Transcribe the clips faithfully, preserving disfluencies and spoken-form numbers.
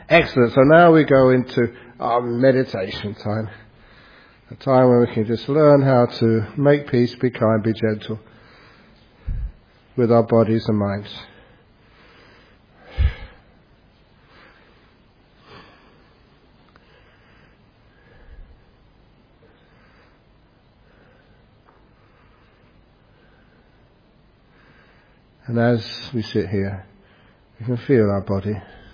Excellent. So now we go into our meditation time. A time where we can just learn how to make peace, be kind, be gentle with our bodies and minds. And as we sit here, you can feel our body.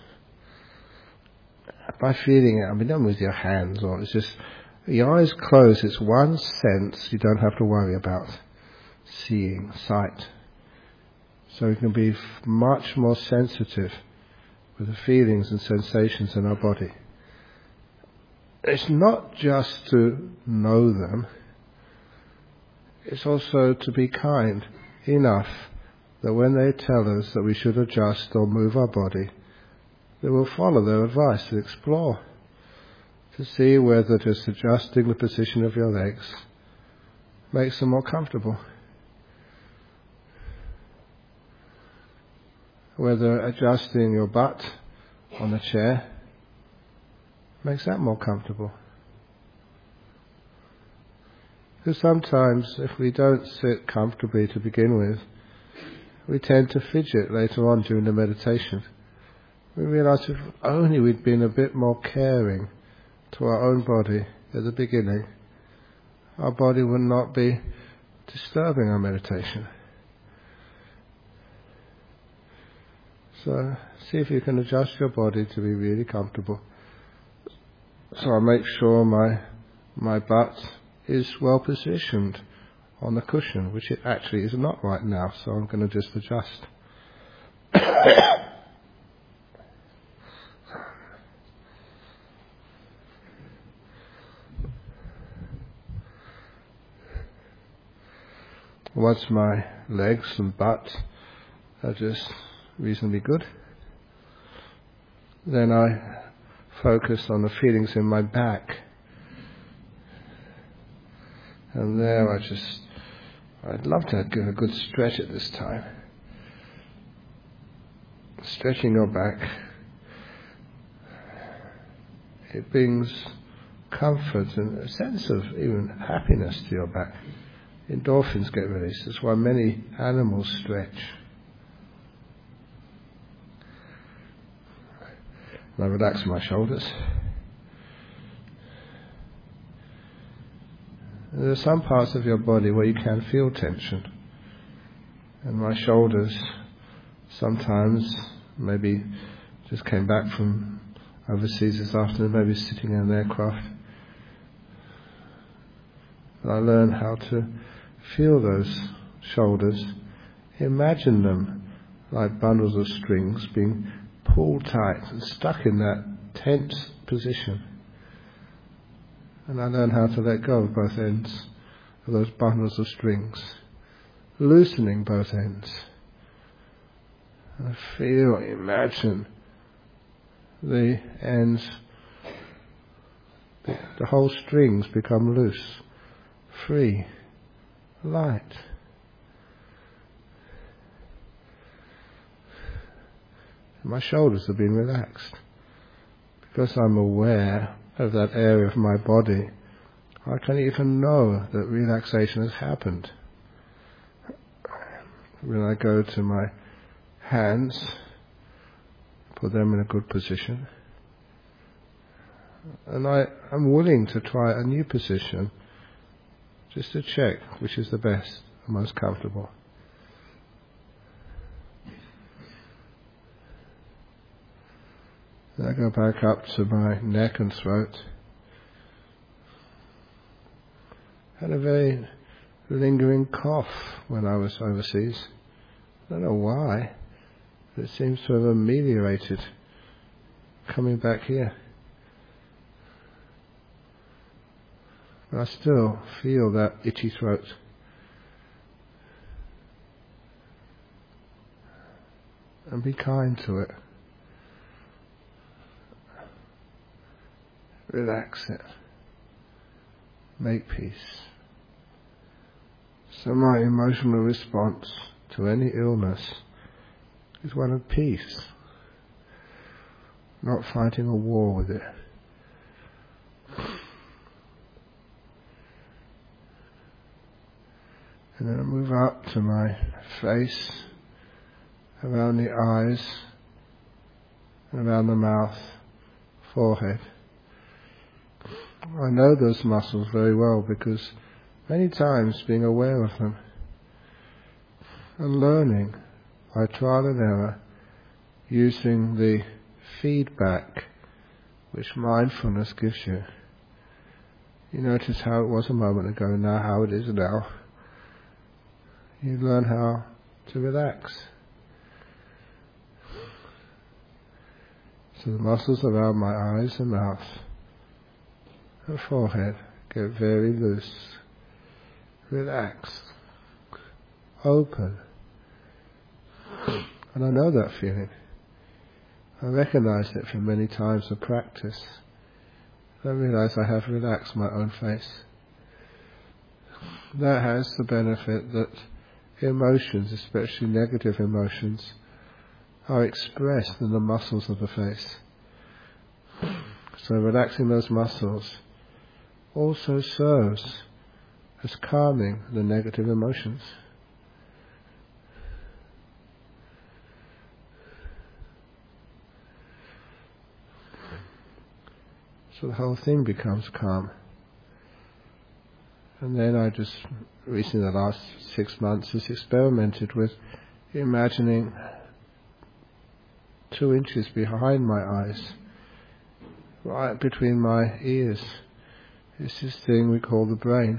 By feeling it, I mean, not with your hands, or it's just, your eyes closed, it's one sense you don't have to worry about. Seeing, sight. So we can be f- much more sensitive with the feelings and sensations in our body. It's not just to know them, it's also to be kind enough that when they tell us that we should adjust or move our body, that we'll follow their advice and explore to see whether just adjusting the position of your legs makes them more comfortable. Whether adjusting your butt on the chair makes that more comfortable. Because sometimes if we don't sit comfortably to begin with, we tend to fidget later on during the meditation. We realise if only we'd been a bit more caring to our own body at the beginning, our body would not be disturbing our meditation. So see if you can adjust your body to be really comfortable. So I make sure my my butt is well positioned on the cushion, which it actually is not right now, so I'm going to just adjust. Once my legs and butt are just reasonably good, then I focus on the feelings in my back. And there I just, I'd love to give a good stretch at this time. Stretching your back, it brings comfort and a sense of even happiness to your back. Endorphins get released. That's why many animals stretch. And I relax my shoulders. And there are some parts of your body where you can feel tension. And my shoulders sometimes, maybe just came back from overseas this afternoon, maybe sitting in an aircraft. And I learn how to feel those shoulders, imagine them like bundles of strings being pulled tight and stuck in that tense position. And I learn how to let go of both ends of those bundles of strings, loosening both ends. And I feel, imagine the ends, the, the whole strings become loose, free, light. My shoulders have been relaxed. Because I'm aware of that area of my body, I can even know that relaxation has happened. When I go to my hands, put them in a good position, and I am willing to try a new position just to check which is the best and most comfortable. Then I go back up to my neck and throat. Had a very lingering cough when I was overseas. I don't know why, but it seems to have ameliorated coming back here. But I still feel that itchy throat. And be kind to it. Relax it. Make peace. So my emotional response to any illness is one of peace. not fighting a war with it. And then I move up to my face, around the eyes, and around the mouth, forehead. I know those muscles very well because many times being aware of them and learning by trial and error, using the feedback which mindfulness gives you. You notice how it was a moment ago, now how it is now. You learn how to relax. So the muscles around my eyes and mouth and forehead get very loose, relaxed, open. And I know that feeling. I recognize it from many times of practice. I realize I have relaxed my own face. That has the benefit that emotions, especially negative emotions, are expressed in the muscles of the face. So relaxing those muscles also serves as calming the negative emotions. So the whole thing becomes calm. And then I just, recently the last six months, has experimented with imagining two inches behind my eyes, right between my ears, is this thing we call the brain.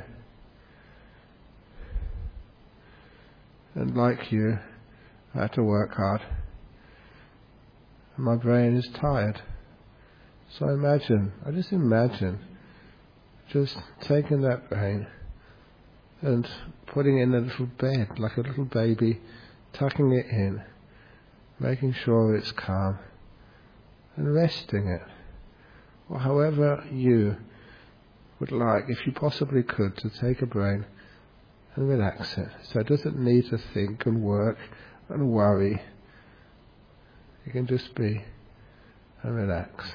And like you, I had to work hard. And my brain is tired. So I imagine, I just imagine, just taking that brain and putting it in a little bed, like a little baby, tucking it in, making sure it's calm, and resting it. Or however you would like, if you possibly could, to take a brain and relax it. So it doesn't need to think and work and worry. You can just be and relax.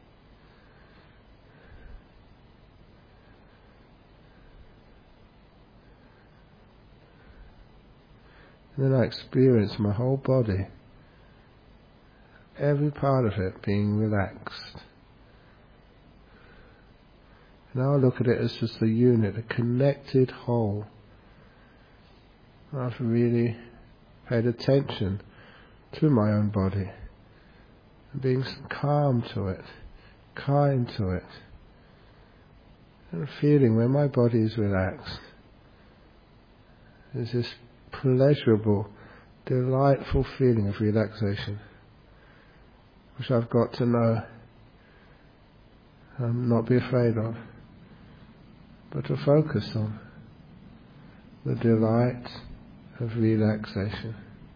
And then I experience my whole body, every part of it being relaxed. Now I look at it as just a unit, a connected whole. I've really paid attention to my own body, and being calm to it, kind to it, and feeling when my body is relaxed, there's this pleasurable, delightful feeling of relaxation, which I've got to know and not be afraid of, but to focus on the delight of relaxation.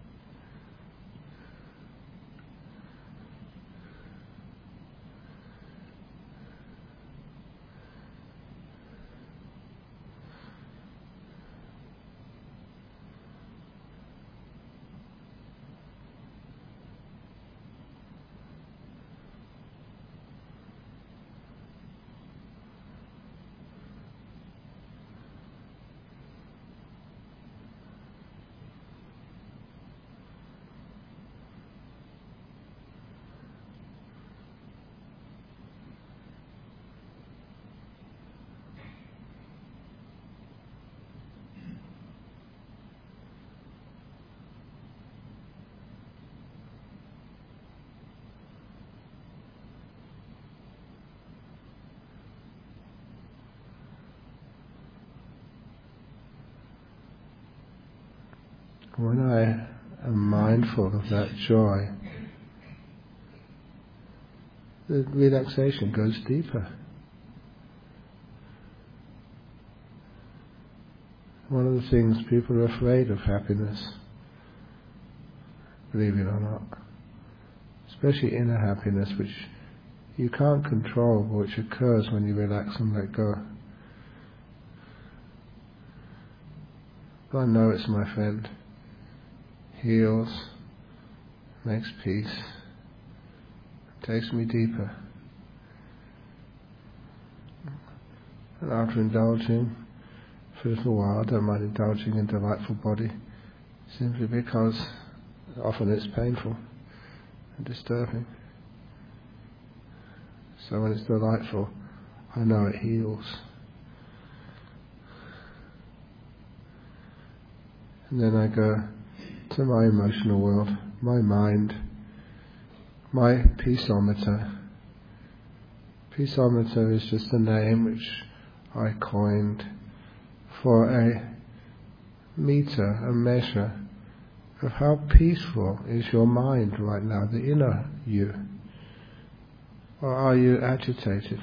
When I am mindful of that joy, the relaxation goes deeper. One of the things people are afraid of happiness, believe it or not, especially inner happiness, which you can't control, but which occurs when you relax and let go. But I know it's my friend. Heals, makes peace, takes me deeper. And after indulging for a little while, I don't mind indulging in delightful body, simply because often it's painful and disturbing. So when it's delightful, I know it heals. And then I go to my emotional world, my mind, my peaceometer. Peaceometer is just a name which I coined for a meter, a measure of how peaceful is your mind right now, the inner you. Or are you agitated?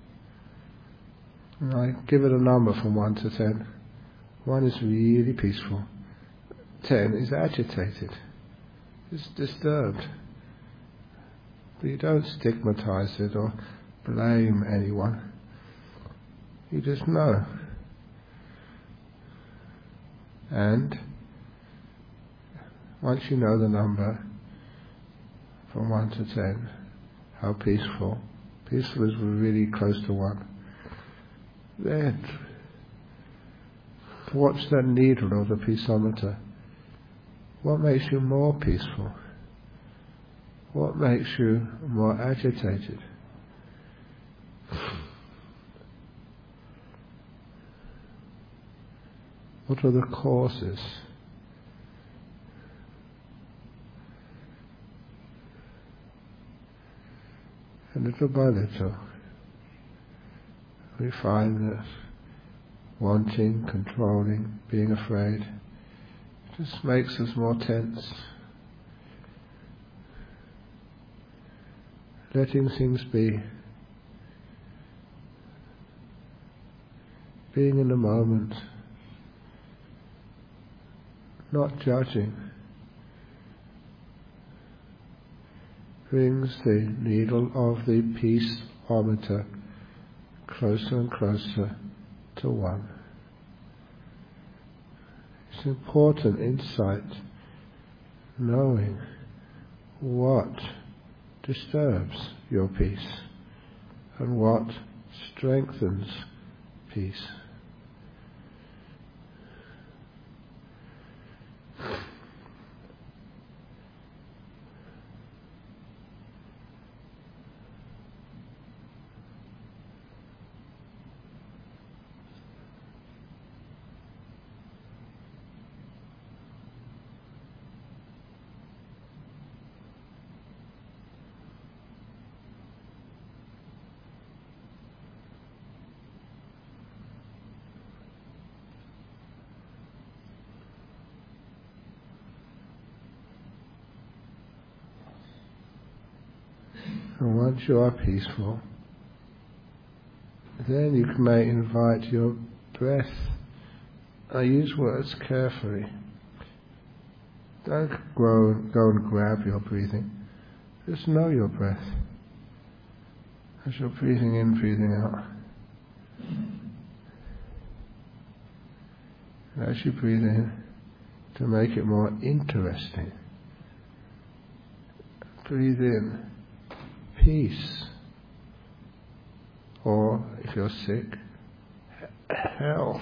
And I give it a number from one to ten. One is really peaceful. Ten is agitated. It's disturbed. But you don't stigmatize it or blame anyone. You just know. And once you know the number from one to ten, how peaceful, peaceful is really close to one, then watch that needle of the peaceometer. What makes you more peaceful? What makes you more agitated? What are the causes? And little by little, we find that wanting, controlling, being afraid, just makes us more tense. Letting things be, being in the moment, not judging, brings the needle of the peaceometer closer and closer to one. It's important insight, knowing what disturbs your peace and what strengthens peace. And once you are peaceful, then you may invite your breath. I use words carefully. Don't go, go and grab your breathing. Just know your breath. As you're breathing in, breathing out. And as you breathe in, to make it more interesting, breathe in peace, or if you're sick, health.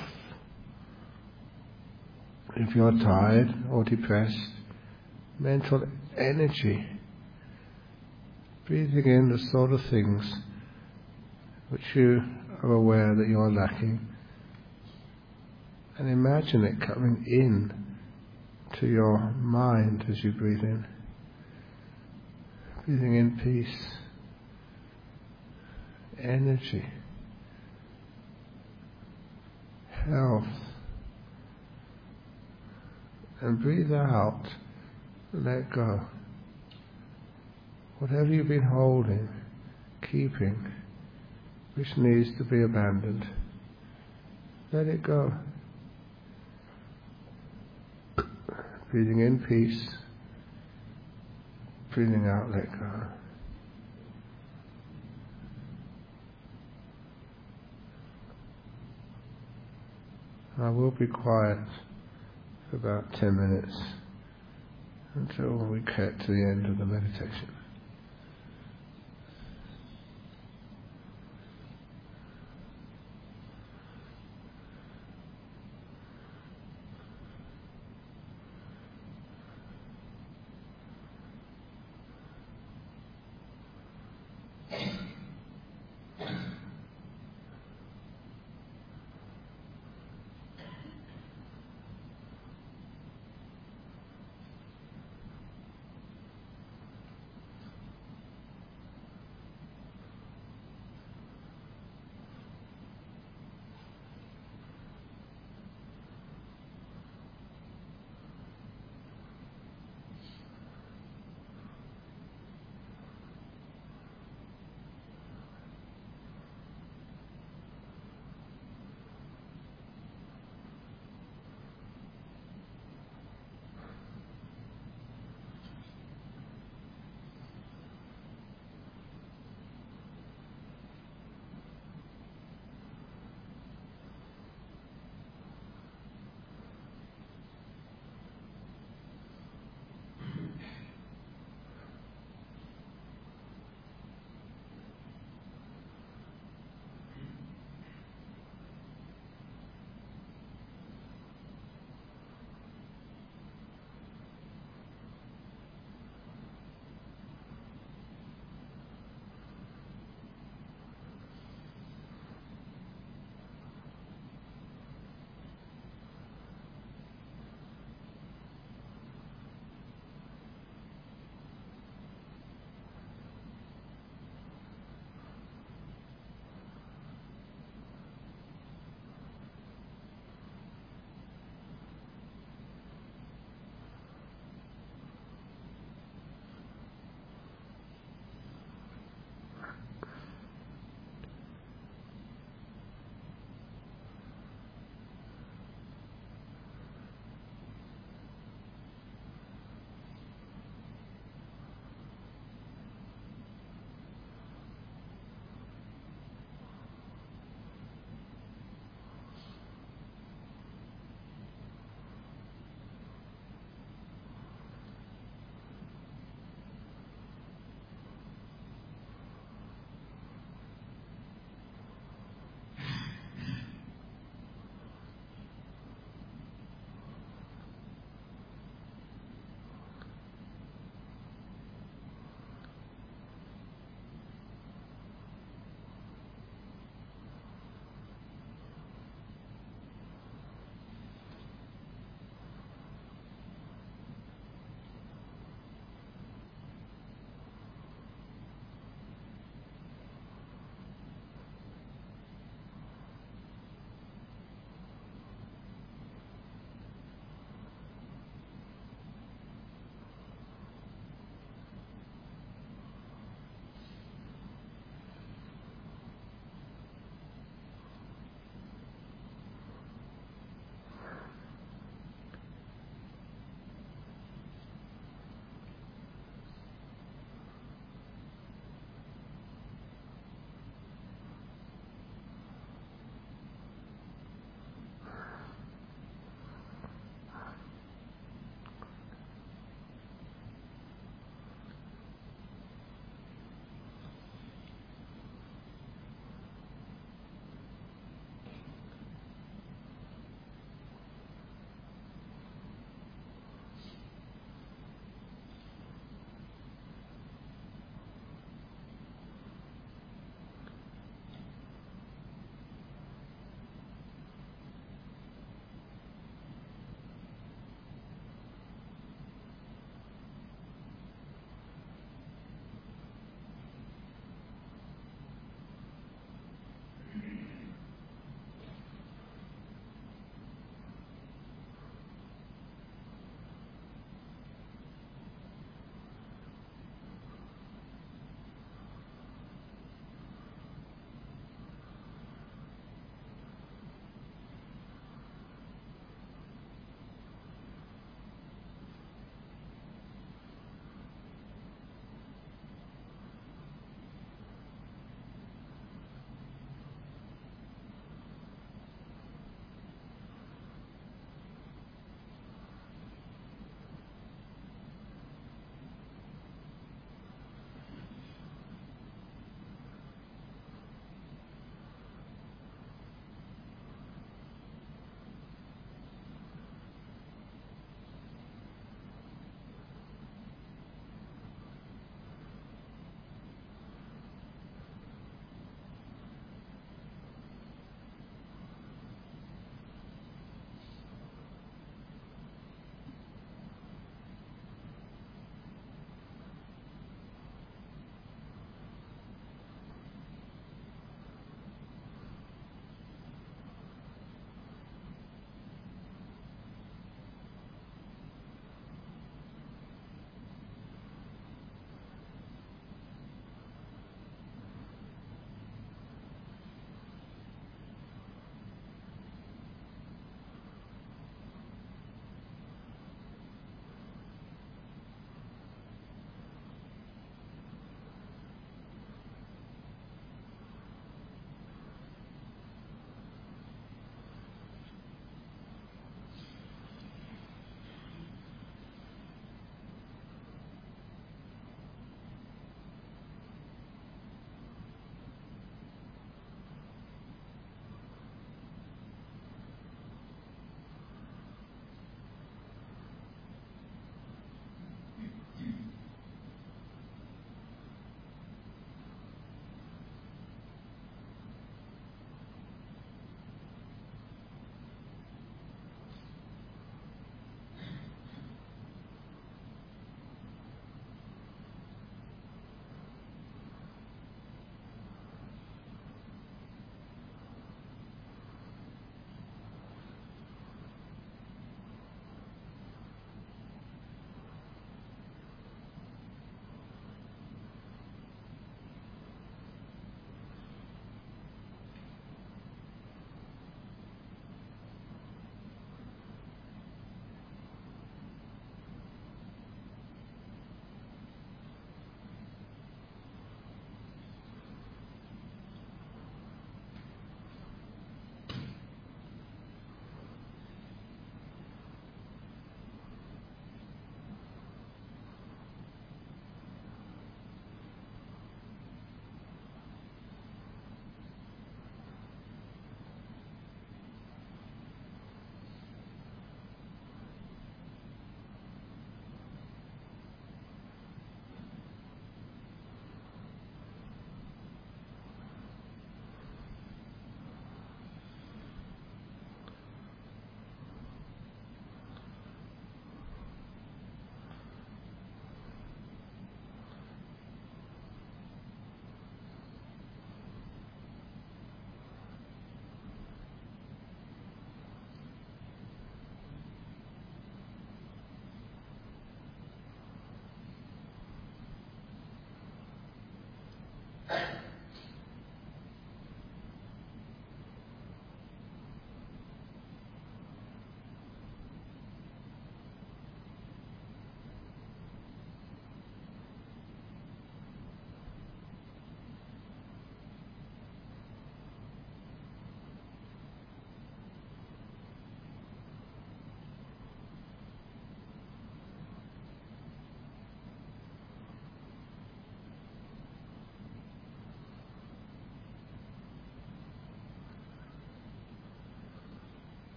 If you're tired or depressed, mental energy. Breathing in the sort of things which you are aware that you're lacking, and imagine it coming in to your mind as you breathe in. Breathing in peace, energy, health, and breathe out, let go. Whatever you've been holding, keeping, which needs to be abandoned, let it go. Breathing in peace, breathing out, let go. I will be quiet for about ten minutes until we get to the end of the meditation.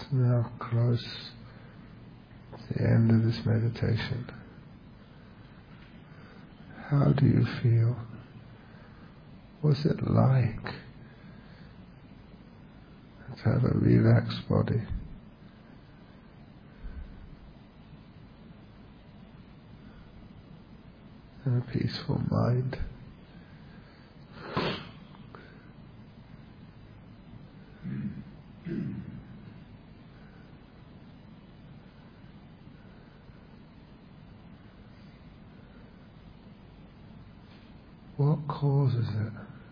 now close to the end of this meditation. How do you feel? What's it like to have a relaxed body? And a peaceful mind? What causes it?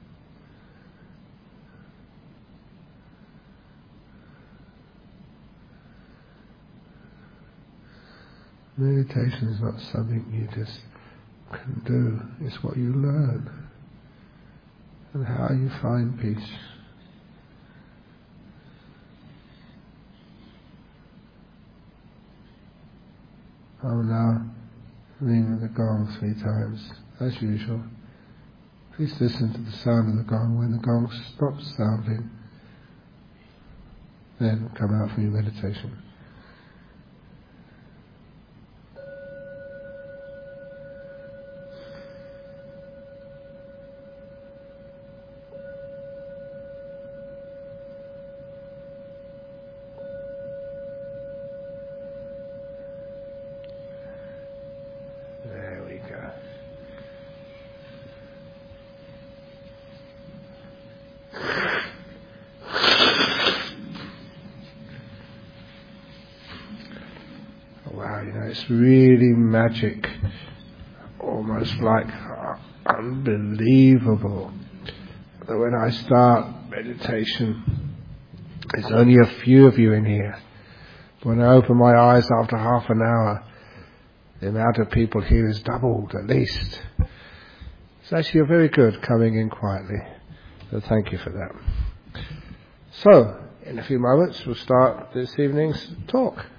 Meditation is not something you just can do, it's what you learn and how you find peace. I will now ring the gong three times, as usual. Please listen to the sound of the gong. When the gong stops sounding, then come out from your meditation. There we go. Wow, you know, it's really magic, almost like uh, unbelievable that when I start meditation, there's only a few of you in here. When I open my eyes after half an hour, the amount of people here is doubled at least. So actually you're very good coming in quietly. So thank you for that. So, in a few moments we'll start this evening's talk.